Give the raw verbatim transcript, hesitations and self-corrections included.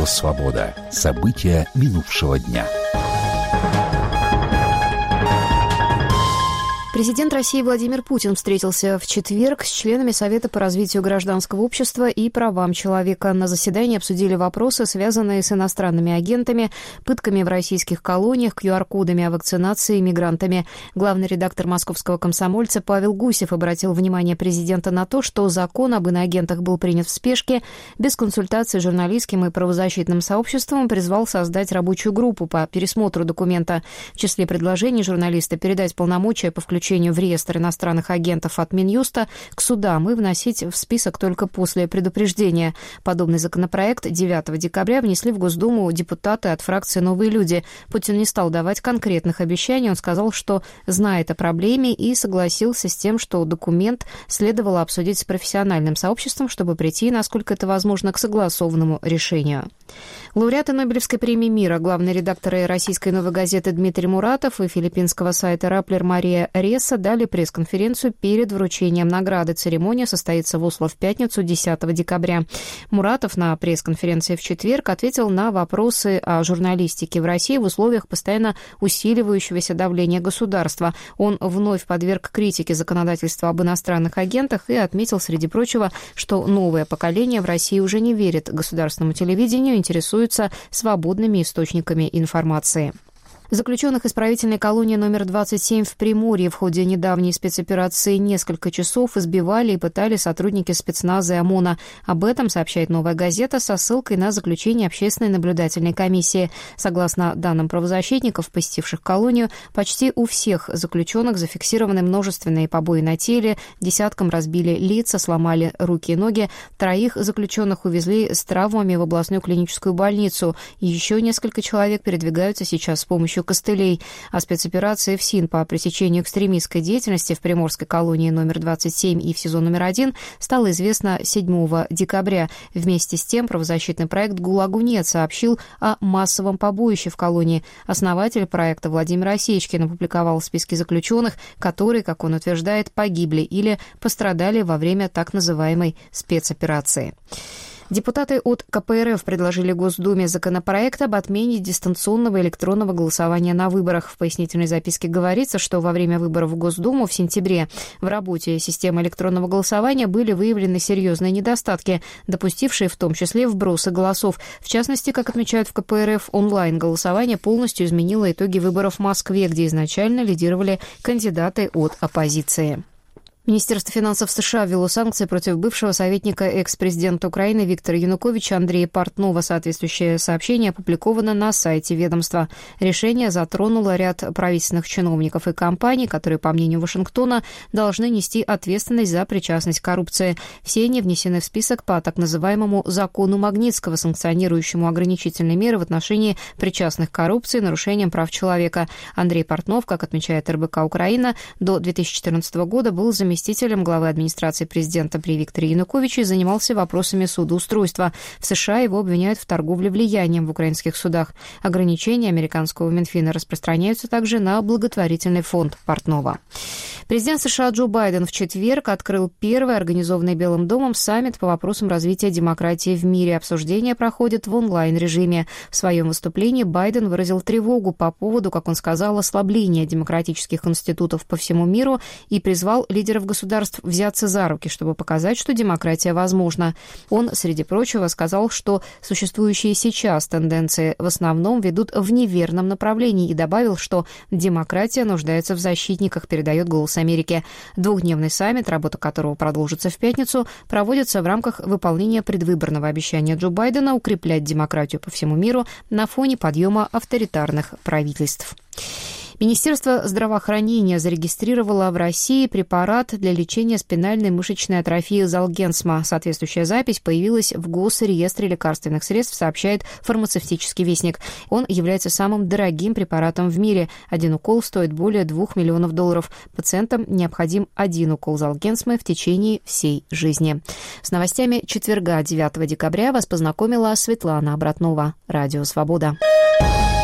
«Свобода». События минувшего дня. Президент России Владимир Путин встретился в четверг с членами Совета по развитию гражданского общества и правам человека. На заседании обсудили вопросы, связанные с иностранными агентами, пытками в российских колониях, ку ар кодами о вакцинации и мигрантами. Главный редактор «Московского комсомольца» Павел Гусев обратил внимание президента на то, что закон об иноагентах был принят в спешке, без консультации с журналистским и правозащитным сообществом, призвал создать рабочую группу по пересмотру документа. В числе предложений журналиста передать полномочия по включению в реестр иностранных агентов от Минюста к судам и вносить в список только после предупреждения. Подобный законопроект девятого декабря внесли в Госдуму депутаты от фракции «Новые люди». Путин не стал давать конкретных обещаний. Он сказал, что знает о проблеме и согласился с тем, что документ следовало обсудить с профессиональным сообществом, чтобы прийти, насколько это возможно, к согласованному решению. Лауреаты Нобелевской премии мира, главные редакторы российской «Новой газеты» Дмитрий Муратов и филиппинского сайта «Раплер» Мария Реса дали пресс-конференцию перед вручением награды. Церемония состоится в Осло в пятницу, десятого декабря. Муратов на пресс-конференции в четверг ответил на вопросы о журналистике в России в условиях постоянно усиливающегося давления государства. Он вновь подверг критике законодательства об иностранных агентах и отметил, среди прочего, что новое поколение в России уже не верит государственному телевидению, интересуется свободными источниками информации. Заключенных исправительной колонии номер двадцать семь в Приморье в ходе недавней спецоперации несколько часов избивали и пытали сотрудники спецназа и ОМОНа. Об этом сообщает «Новая газета» со ссылкой на заключение общественной наблюдательной комиссии. Согласно данным правозащитников, посетивших колонию, почти у всех заключенных зафиксированы множественные побои на теле, десяткам разбили лица, сломали руки и ноги, троих заключенных увезли с травмами в областную клиническую больницу. Еще несколько человек передвигаются сейчас с помощью костылей. О спецоперации ФСИН по пресечению экстремистской деятельности в приморской колонии номер двадцать семь и в СИЗО номер один стало известно седьмого декабря. Вместе с тем правозащитный проект «ГУЛАГу нет» сообщил о массовом побоище в колонии. Основатель проекта Владимир Осечкин опубликовал списки заключенных, которые, как он утверждает, погибли или пострадали во время так называемой спецоперации. Депутаты от ка пэ эр эф предложили Госдуме законопроект об отмене дистанционного электронного голосования на выборах. В пояснительной записке говорится, что во время выборов в Госдуму в сентябре в работе системы электронного голосования были выявлены серьезные недостатки, допустившие в том числе вбросы голосов. В частности, как отмечают в ка пэ эр эф, онлайн-голосование полностью изменило итоги выборов в Москве, где изначально лидировали кандидаты от оппозиции. Министерство финансов США ввело санкции против бывшего советника экс-президента Украины Виктора Януковича Андрея Портнова. Соответствующее сообщение опубликовано на сайте ведомства. Решение затронуло ряд правительственных чиновников и компаний, которые, по мнению Вашингтона, должны нести ответственность за причастность к коррупции. Все они внесены в список по так называемому закону Магнитского, санкционирующему ограничительные меры в отношении причастных к коррупции и нарушениям прав человека. Андрей Портнов, как отмечает эр бэ ка Украина, до две тысячи четырнадцатого года был заместителем заместителем главы администрации президента при Викторе Януковиче и занимался вопросами судоустройства. В США его обвиняют в торговле влиянием в украинских судах. Ограничения американского Минфина распространяются также на благотворительный фонд Портнова. Президент США Джо Байден в четверг открыл первый организованный Белым домом саммит по вопросам развития демократии в мире. Обсуждения проходят в онлайн-режиме. В своем выступлении Байден выразил тревогу по поводу, как он сказал, ослабления демократических институтов по всему миру и призвал лидеров государств взяться за руки, чтобы показать, что демократия возможна. Он, среди прочего, сказал, что существующие сейчас тенденции в основном ведут в неверном направлении и добавил, что демократия нуждается в защитниках, передает «Голос Америки». Двухдневный саммит, работа которого продолжится в пятницу, проводится в рамках выполнения предвыборного обещания Джо Байдена укреплять демократию по всему миру на фоне подъема авторитарных правительств. Министерство здравоохранения зарегистрировало в России препарат для лечения спинальной мышечной атрофии Золгенсма. Соответствующая запись появилась в Госреестре лекарственных средств, сообщает фармацевтический вестник. Он является самым дорогим препаратом в мире. Один укол стоит более двух миллионов долларов. Пациентам необходим один укол Золгенсма в течение всей жизни. С новостями четверга, девятого декабря, вас познакомила Светлана Обратнова. Радио «Свобода».